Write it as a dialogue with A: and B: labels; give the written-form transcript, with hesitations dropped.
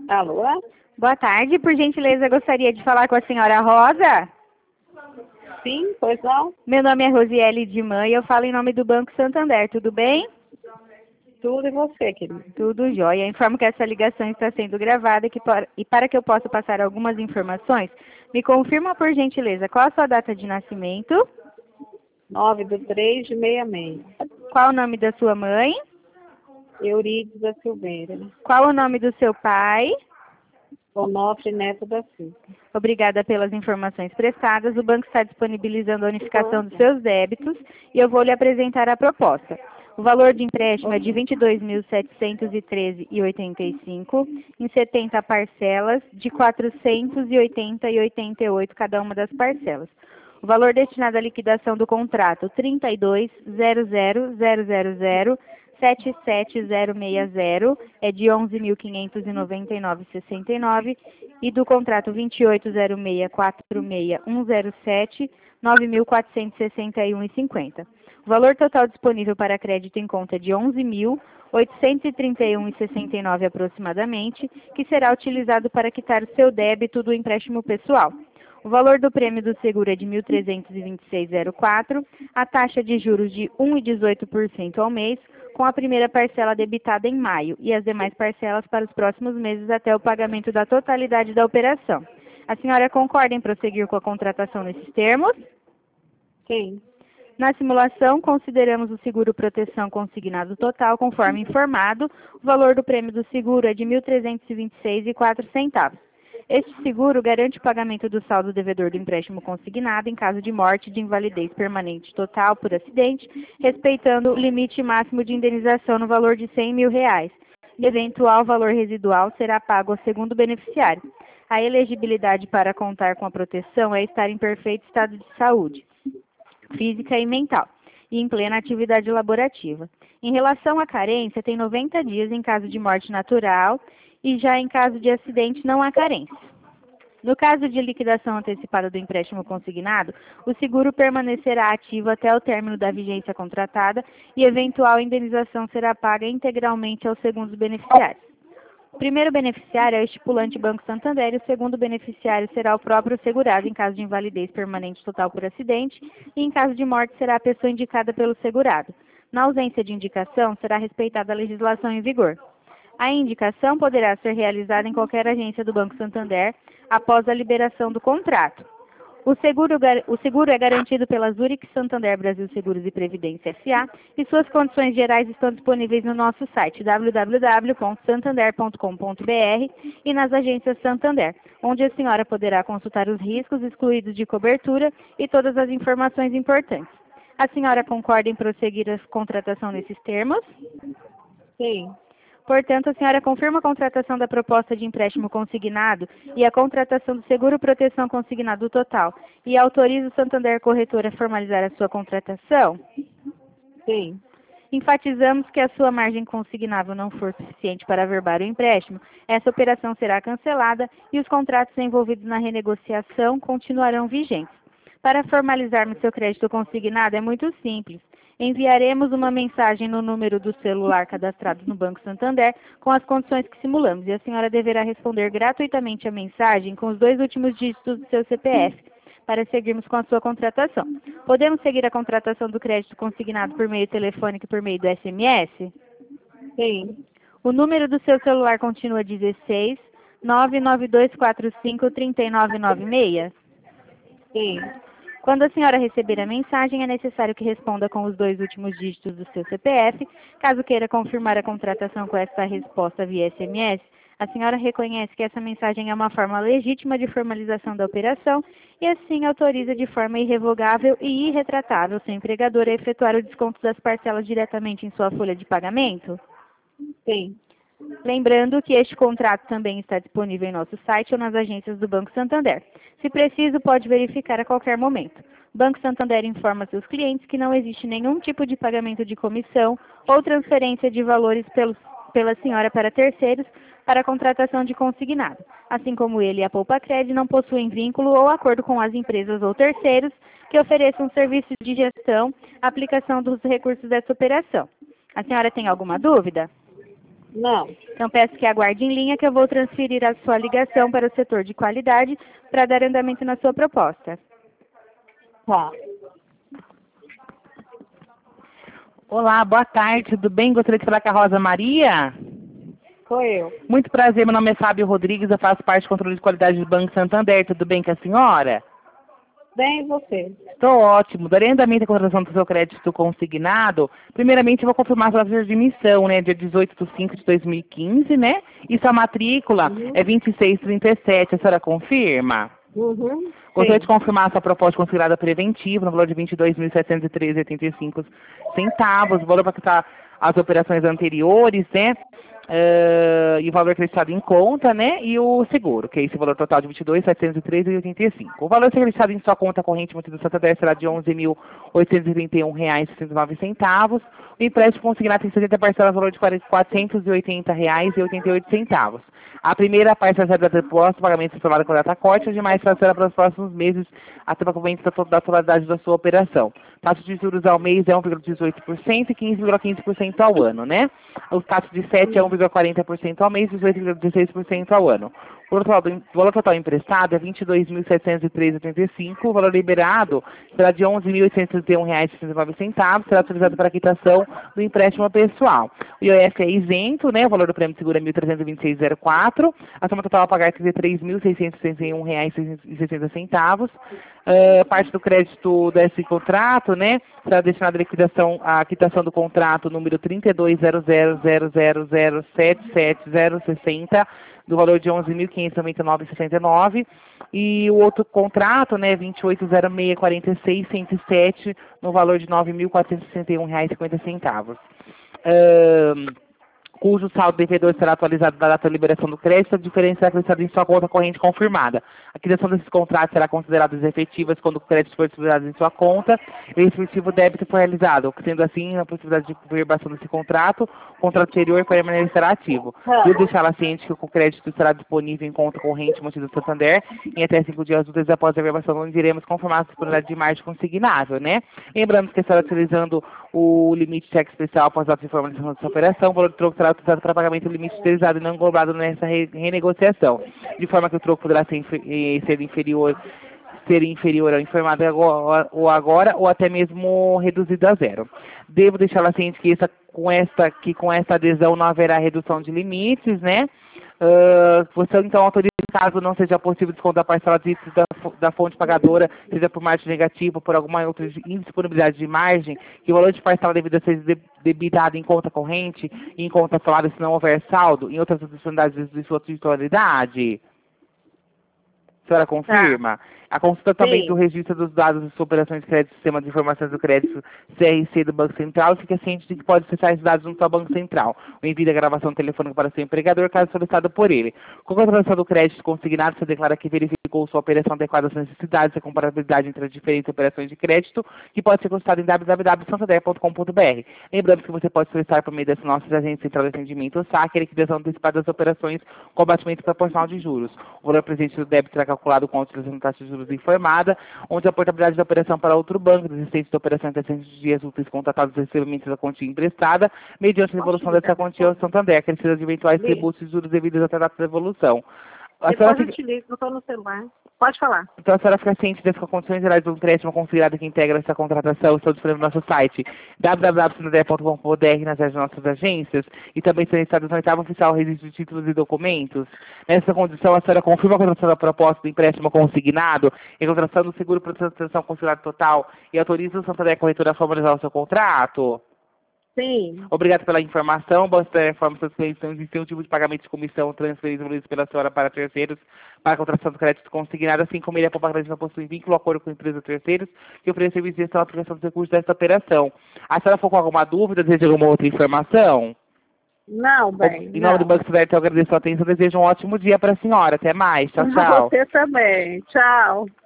A: Alô?
B: Boa tarde, por gentileza, gostaria de falar com a senhora Rosa.
A: Sim, pois não?
B: Meu nome é Rosiele de Mãe e eu falo em nome do Banco Santander, tudo bem?
A: Tudo e você, querido?
B: Tudo jóia. Informo que essa ligação está sendo gravada e para que eu possa passar algumas informações, me confirma por gentileza qual a sua data de nascimento,
A: 9/3/66.
B: qual o nome da sua mãe,
A: Eurides da Silveira.
B: qual o nome do seu pai.
A: Onofre Neto da Silva.
B: Obrigada pelas informações prestadas. O banco está disponibilizando a unificação dos seus débitos e eu vou lhe apresentar a proposta. O valor de empréstimo é de R$ 22.713,85 em 70 parcelas de R$ 480,88 cada uma das parcelas. O valor destinado à liquidação do contrato 32.000.000.77060 é de R$ 11.599,69 e do contrato 28.0646.107 R$ 9.461,50. O valor total disponível para crédito em conta é de R$ 11.831,69 aproximadamente, que será utilizado para quitar o seu débito do empréstimo pessoal. O valor do prêmio do seguro é de R$ 1.326,04, a taxa de juros de 1,18% ao mês, com a primeira parcela debitada em maio e as demais parcelas para os próximos meses até o pagamento da totalidade da operação. A senhora concorda em prosseguir com a contratação nesses termos?
A: Sim.
B: Na simulação, consideramos o seguro proteção consignado total, conforme informado. O valor do prêmio do seguro é de R$ 1.326,04. Este seguro garante o pagamento do saldo devedor do empréstimo consignado em caso de morte, de invalidez permanente total por acidente, respeitando o limite máximo de indenização no valor de R$ 100 mil. E eventual valor residual será pago ao segundo beneficiário. A elegibilidade para contar com a proteção é estar em perfeito estado de saúde física e mental, e em plena atividade laborativa. Em relação à carência, tem 90 dias em caso de morte natural e já em caso de acidente não há carência. No caso de liquidação antecipada do empréstimo consignado, o seguro permanecerá ativo até o término da vigência contratada e eventual indenização será paga integralmente aos segundos beneficiários. O primeiro beneficiário é o estipulante Banco Santander e o segundo beneficiário será o próprio segurado em caso de invalidez permanente total por acidente e em caso de morte será a pessoa indicada pelo segurado. Na ausência de indicação, será respeitada a legislação em vigor. A indicação poderá ser realizada em qualquer agência do Banco Santander após a liberação do contrato. O seguro é garantido pela Zurich Santander Brasil Seguros e Previdência S.A. e suas condições gerais estão disponíveis no nosso site www.santander.com.br e nas agências Santander, onde a senhora poderá consultar os riscos excluídos de cobertura e todas as informações importantes. A senhora concorda em prosseguir a contratação nesses termos?
A: Sim.
B: Portanto, a senhora confirma a contratação da proposta de empréstimo consignado e a contratação do seguro proteção consignado total e autoriza o Santander Corretora a formalizar a sua contratação?
A: Sim.
B: Enfatizamos que a sua margem consignável não for suficiente para averbar o empréstimo, essa operação será cancelada e os contratos envolvidos na renegociação continuarão vigentes. Para formalizarmos seu crédito consignado é muito simples. Enviaremos uma mensagem no número do celular cadastrado no Banco Santander com as condições que simulamos e a senhora deverá responder gratuitamente a mensagem com os 2 últimos dígitos do seu CPF para seguirmos com a sua contratação. Podemos seguir a contratação do crédito consignado por meio telefônico e por meio do SMS?
A: Sim.
B: O número do seu celular continua 16 99245 3996?
A: Sim.
B: Quando a senhora receber a mensagem, é necessário que responda com os 2 últimos dígitos do seu CPF. Caso queira confirmar a contratação com essa resposta via SMS, a senhora reconhece que essa mensagem é uma forma legítima de formalização da operação e assim autoriza de forma irrevogável e irretratável seu empregador a efetuar o desconto das parcelas diretamente em sua folha de pagamento?
A: Sim.
B: Lembrando que este contrato também está disponível em nosso site ou nas agências do Banco Santander. Se preciso, pode verificar a qualquer momento. O Banco Santander informa seus clientes que não existe nenhum tipo de pagamento de comissão ou transferência de valores pela senhora para terceiros para a contratação de consignado. Assim como ele e a Poupacred não possuem vínculo ou acordo com as empresas ou terceiros que ofereçam serviços de gestão, aplicação dos recursos dessa operação. A senhora tem alguma dúvida?
A: Não.
B: Então, peço que aguarde em linha que eu vou transferir a sua ligação para o setor de qualidade para dar andamento na sua proposta.
A: Tá.
C: Olá, boa tarde, tudo bem? Gostaria de falar com a Rosa Maria?
A: Sou eu.
C: Muito prazer, meu nome é Fábio Rodrigues, eu faço parte do controle de qualidade do Banco Santander, tudo bem com a senhora?
A: Bem, e você?
C: Estou ótimo. Darei andamento à contratação do seu crédito consignado. Primeiramente, eu vou confirmar sua data de emissão, né? Dia 18 de 5 de 2015, né? E sua matrícula é 2637, a senhora confirma?
A: Uhum.
C: Gostaria de
A: Sim.
C: confirmar a sua proposta considerada preventiva no valor de R$ 22.713,85, o valor para quitar as operações anteriores, né? E o valor acreditado em conta, né? E o seguro, que é esse valor total de R$ 22.713,85. O valor acreditado em sua conta corrente do Santander será de R$ 11.831,69. O empréstimo consignado tem 70 parcelas no valor de R$ 480,88. A primeira parcela será da proposta, pagamento aprovado com data corte, as demais será para os próximos meses, até o pagamento da totalidade da sua operação. Taxa de juros ao mês é 1,18% e 15,15% ao ano, né? Os taxas de 7 é 1,40% ao mês e 18,16% ao ano. O valor total emprestado é R$ 22.703,85. O valor liberado será de R$ 11.831,69. Será utilizado para a quitação do empréstimo pessoal. O IOF é isento, né? O valor do prêmio de seguro é R$ 1.326,04. A soma total a pagar é R$ 33.661,60. Parte do crédito desse contrato, né? Será destinada à quitação do contrato número 32.0000077060 do valor de R$ 11.599,69, e o outro contrato, né, 28.0646.107, no valor de R$ 9.461,50. Cujo saldo devedor será atualizado na data de liberação do crédito, a diferença será acrescentada em sua conta corrente confirmada. A quitação desses contratos será considerada efetivas quando o crédito for disponibilizado em sua conta e o respectivo débito for realizado. Sendo assim, a possibilidade de converbação desse contrato, o contrato anterior permanecerá ativo. Devo deixá-la ciente que o crédito estará disponível em conta corrente mantida do Santander em até 5 dias úteis após a converbação, onde iremos confirmar a disponibilidade de margem consignável, né? Lembrando que estará utilizando o limite de cheque especial após a informação dessa operação, o valor do troco será utilizado para pagamento do limite utilizado e não englobado nessa renegociação, de forma que o troco poderá ser inferior ao informado agora ou até mesmo reduzido a zero. Devo deixá-la ciente que com esta adesão não haverá redução de limites, né? Você então autoriza, caso não seja possível descontar a parcela da fonte pagadora, seja por margem negativa ou por alguma outra indisponibilidade de margem, que o valor de parcela devido a ser debitado em conta corrente e em conta salário se não houver saldo, em outras oportunidades de sua titularidade. A senhora confirma? A consulta também do registro dos dados de sua operação de crédito, Sistema de Informações do Crédito, CRC do Banco Central, fica ciente de que pode acessar esses dados junto ao Banco Central. O envio da gravação telefônica para seu empregador, caso solicitado por ele. Com a contratação do crédito consignado, você declara que verificou sua operação adequada às necessidades e a comparabilidade entre as diferentes operações de crédito, que pode ser consultado em www.santander.com.br. Lembrando que você pode solicitar por meio das nossas agências central de atendimento, o SAC, a liquidação antecipada das operações com abatimento proporcional de juros. O valor presente do débito será calculado com a utilização da taxa de juros informada, onde a portabilidade da operação para outro banco, desistente da operação em 300 dias úteis contratados dos recebimentos da quantia emprestada, mediante a devolução dessa quantia ao Santander, acrescidas de eventuais tributos e juros devidos à data da devolução.
A: Depois eu te ligo, eu estou no celular. Pode falar.
C: Então a senhora fica ciente das condições gerais do empréstimo considerado que integra essa contratação, estão disponíveis no nosso site www.santander.com.br, nas nossas agências, e também são registrados no oitavo oficial registro de títulos e documentos. Nessa condição, a senhora confirma a contratação da proposta do empréstimo consignado e a contratação do seguro por transação consignado total e autoriza o Santander Corretora a formalizar o seu contrato?
A: Sim.
C: Obrigado pela informação. Basta informar seus clientes não existe um tipo de pagamento de comissão transferido pela senhora para terceiros para a contratação do crédito consignado, assim como ele é pagamento não possui vínculo ou acordo com empresa terceiros que oferece serviço de gestão e aplicação dos recursos desta operação. A senhora ficou com alguma dúvida, deseja alguma outra informação?
A: Não, bem.
C: Em nome do Banco Santander, eu agradeço a atenção e desejo um ótimo dia para a senhora. Até mais. Tchau, tchau.
A: Você também. Tchau.